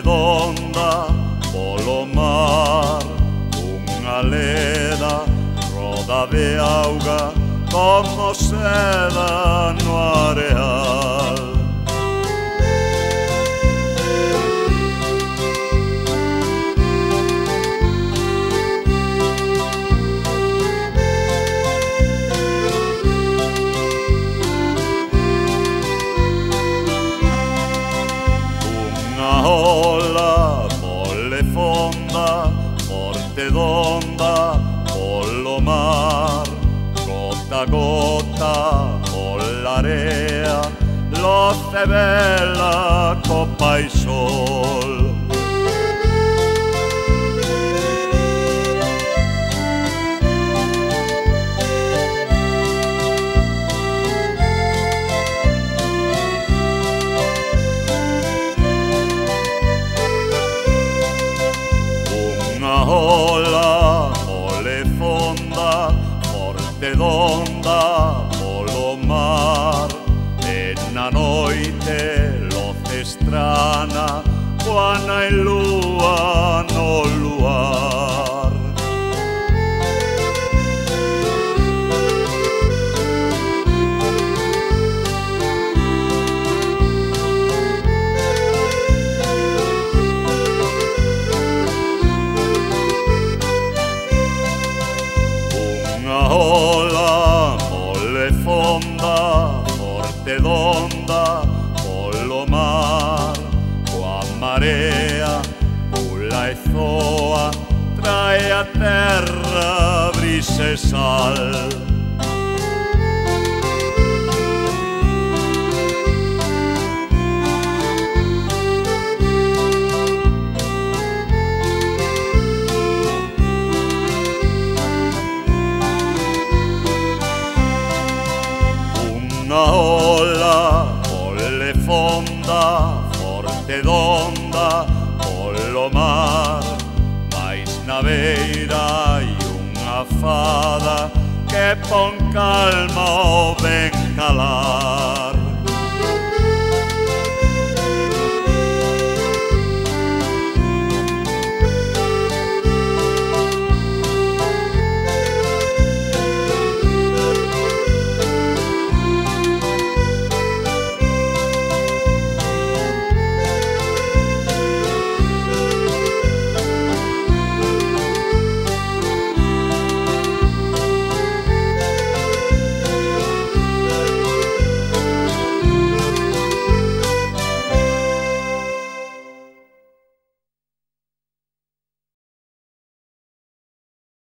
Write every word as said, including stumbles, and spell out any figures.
donda polo mar, unha leda roda de auga como seda no areal. Unha ola molle fonda, forte donda polo mar, gota a gota pola area, loce bela copa e sol. Ola mole fonda, forte donda polo mar, e na noite loce estrana, Juana e lúa no luar. Ola molle fonda, forte donda polo mar, coa marea pula e zoa, trae a terra brisa e sal. Unha ola molle fonda, forte donda polo mar, máis na beira hai unha fada que pon calma o ben calar.